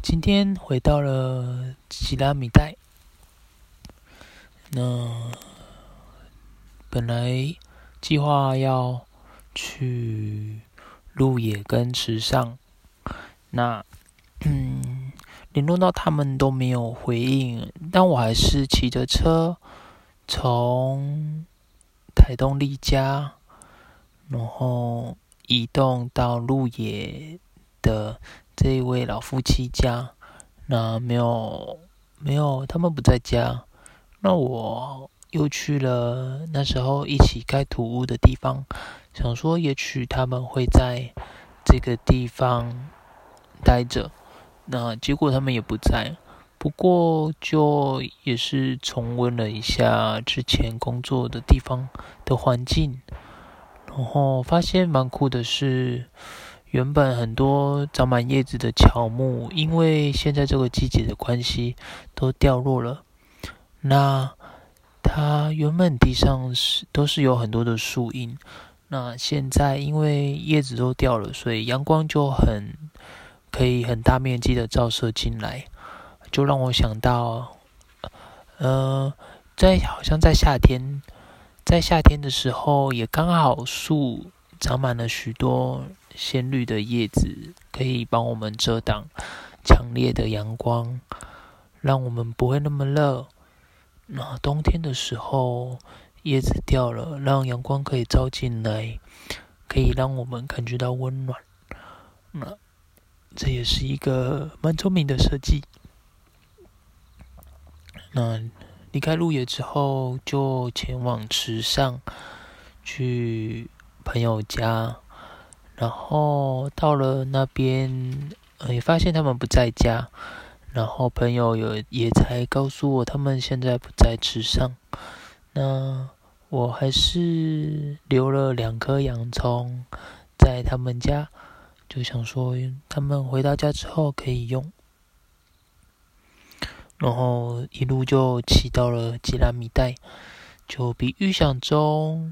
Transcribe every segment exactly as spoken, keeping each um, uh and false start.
今天回到了吉拉米代，那本来计划要去鹿野跟池上，那嗯联络到他们都没有回应，但我还是骑着车从台东丽家，然后移动到鹿野的这一位老夫妻家。那没有没有他们不在家，那我又去了那时候一起盖土屋的地方，想说也许他们会在这个地方待着，那结果他们也不在。不过就也是重温了一下之前工作的地方的环境，然后发现蛮酷的是，原本很多长满叶子的乔木，因为现在这个季节的关系，都掉落了。那它原本地上是都是有很多的树荫，那现在因为叶子都掉了，所以阳光就很可以很大面积的照射进来，就让我想到，呃，在好像在夏天，在夏天的时候，也刚好树长满了许多鲜绿的叶子，可以帮我们遮挡强烈的阳光，让我们不会那么热。那冬天的时候，叶子掉了，让阳光可以照进来，可以让我们感觉到温暖。那这也是一个蛮聪明的设计。那离开鹿野之后，就前往池上去朋友家，然后到了那边，呃，也发现他们不在家，然后朋友有也才告诉我，他们现在不在池上。那我还是留了两颗洋葱在他们家，就想说他们回到家之后可以用。然后一路就骑到了吉拉米代，就比预想中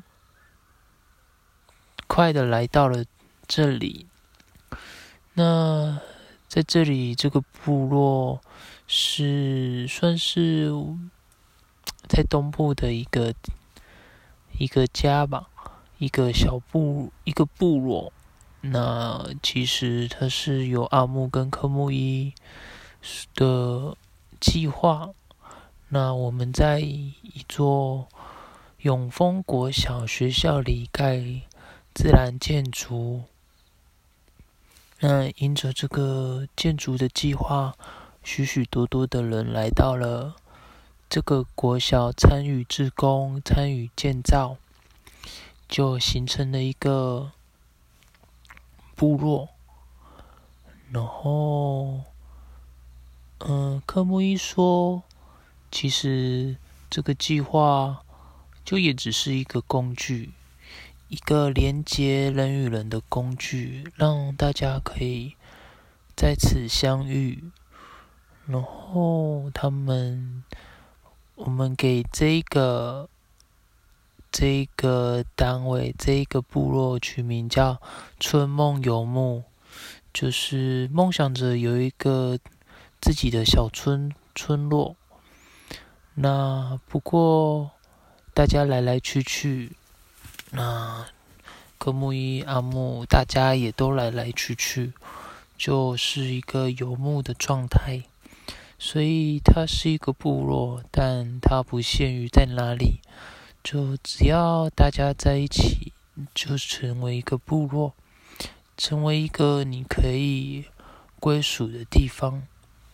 快的来到了这里。那在这里，这个部落是算是在东部的一个一个家吧，一个小部一个部落。那其实它是由阿木跟科木伊的计划。那我们在一座永丰国小学校里盖自然建筑。那因着这个建筑的计划，许许多多的人来到了这个国小参与志工，参与建造，就形成了一个部落。然后嗯，科目一说，其实这个计划就也只是一个工具，一个连接人与人的工具，让大家可以在此相遇。然后他们，我们给这个这个单位、这个部落取名叫春梦游牧，就是梦想着有一个自己的小村村落。那不过大家来来去去，那科目一、阿木，大家也都来来去去，就是一个游牧的状态。所以它是一个部落，但它不限于在哪里，就只要大家在一起，就成为一个部落，成为一个你可以归属的地方。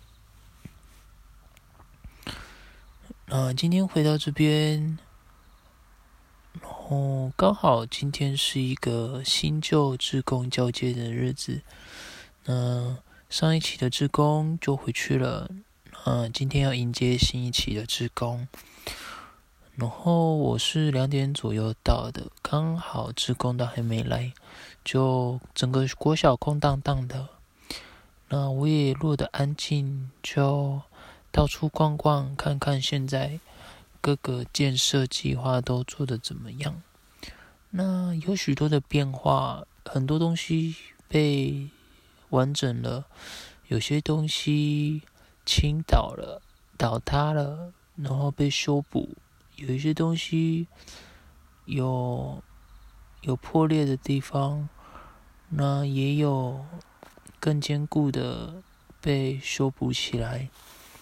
那今天回到这边，然后刚好今天是一个新旧志工交接的日子。那上一期的志工就回去了，嗯，今天要迎接新一期的志工。然后我是两点左右到的，刚好志工都还没来，就整个国小空荡荡的。那我也落得安静，就到处逛逛，看看现在各个建设计划都做得怎么样。那有许多的变化，很多东西被完整了， 有些东西倾倒了、倒塌了，然后被修补；有一些东西有有破裂的地方，那也有更坚固的被修补起来。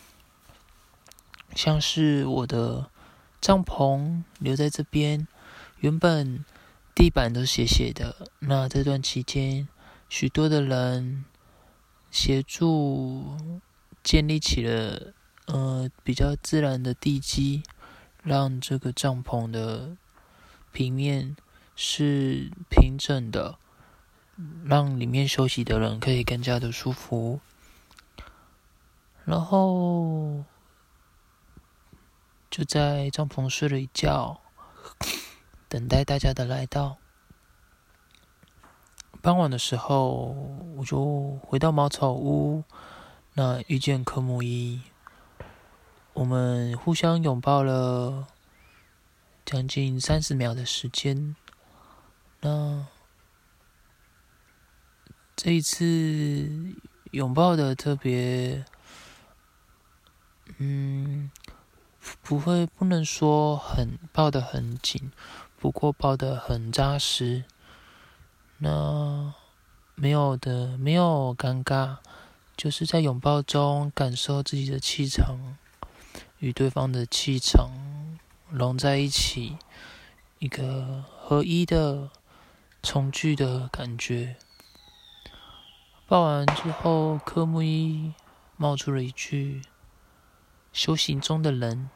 像是我的帐篷留在这边，原本地板都斜斜的，那这段期间，许多的人协助建立起了呃比较自然的地基，让这个帐篷的平面是平整的，让里面休息的人可以更加的舒服。然后就在帐篷睡了一觉，等待大家的来到。傍晚的时候，我就回到茅草屋，那遇见科目一，我们互相拥抱了将近三十秒的时间。那这一次拥抱的特别，嗯，不会不能说很抱得很紧，不过抱得很扎实。那没有的，没有尴尬，就是在拥抱中感受自己的气场与对方的气场融在一起，一个合一的重聚的感觉。抱完之后，科目一冒出了一句：“修行中的人。”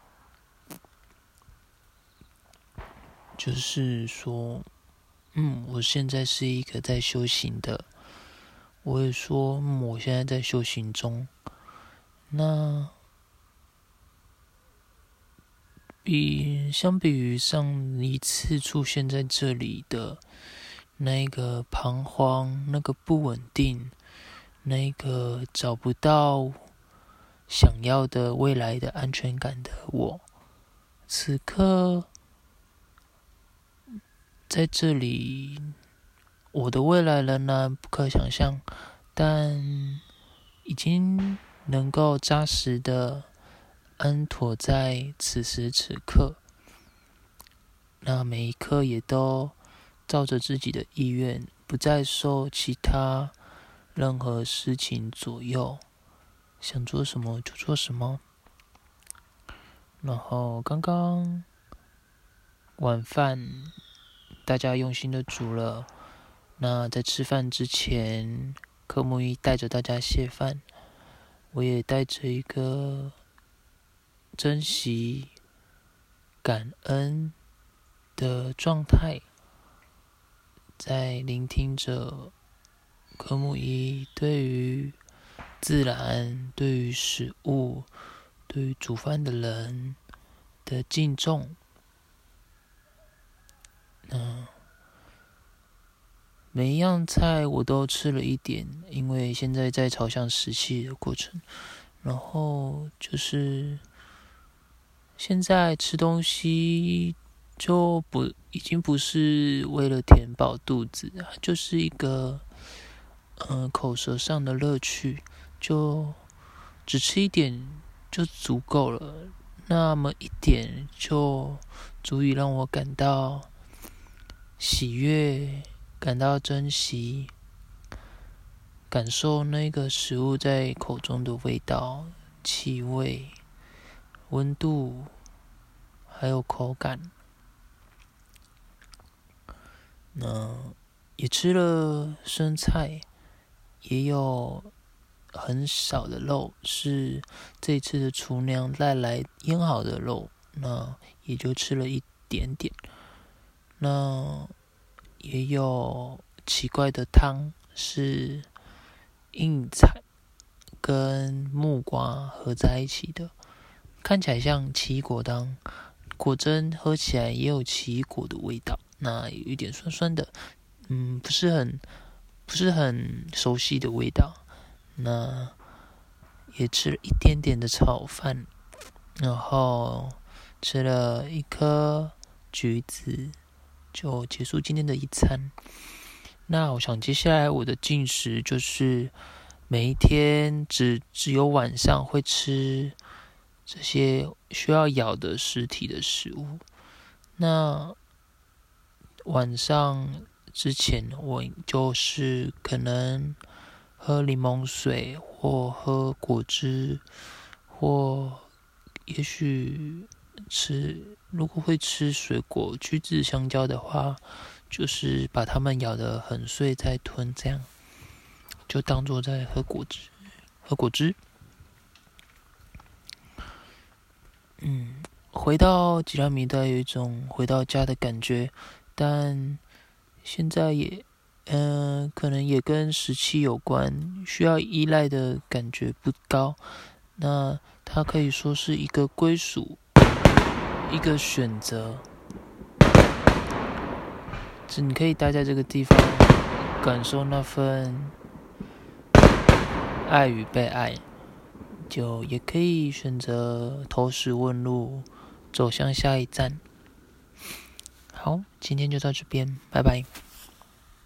就是说，嗯，我现在是一个在修行的。我也说，嗯，我现在在修行中。那比相比于上一次出现在这里的那个彷徨、那个不稳定、那个找不到想要的未来的安全感的我，此刻在这里，我的未来仍然不可想象，但已经能够扎实的安妥在此时此刻。那每一刻也都照着自己的意愿，不再受其他任何事情左右，想做什么就做什么。然后刚刚晚饭大家用心的煮了，那在吃饭之前，科目一带着大家谢饭，我也带着一个珍惜、感恩的状态，在聆听着科目一对于自然、对于食物、对于煮饭的人的敬重。嗯，每一样菜我都吃了一点，因为现在在朝向食气的过程。然后就是现在吃东西就不已经不是为了填饱肚子，就是一个嗯、呃、口舌上的乐趣，就只吃一点就足够了，那么一点就足以让我感到喜悦，感到珍惜，感受那个食物在口中的味道、气味、温度，还有口感。那也吃了生菜，也有很少的肉，是这次的厨娘带来腌好的肉，那也就吃了一点点。那也有奇怪的汤，是硬菜跟木瓜合在一起的，看起来像奇异果汤，果真喝起来也有奇异果的味道，那有一点酸酸的，嗯，不是很不是很熟悉的味道。那也吃了一点点的炒饭，然后吃了一颗橘子，就结束今天的一餐。那我想接下来我的进食就是每一天只只有晚上会吃这些需要咬的实体的食物。那晚上之前，我就是可能喝柠檬水，或喝果汁，或也许吃，如果会吃水果，橘子、香蕉的话，就是把它们咬得很碎再吞，这样就当作在喝果汁，喝果汁。嗯，回到吉拉米达有一种回到家的感觉，但现在也，嗯、呃，可能也跟时期有关，需要依赖的感觉不高。那它可以说是一个归属，一个选择。只你可以待在这个地方，感受那份爱与被爱。就也可以选择投石问路，走向下一站。好，今天就到这边，拜拜。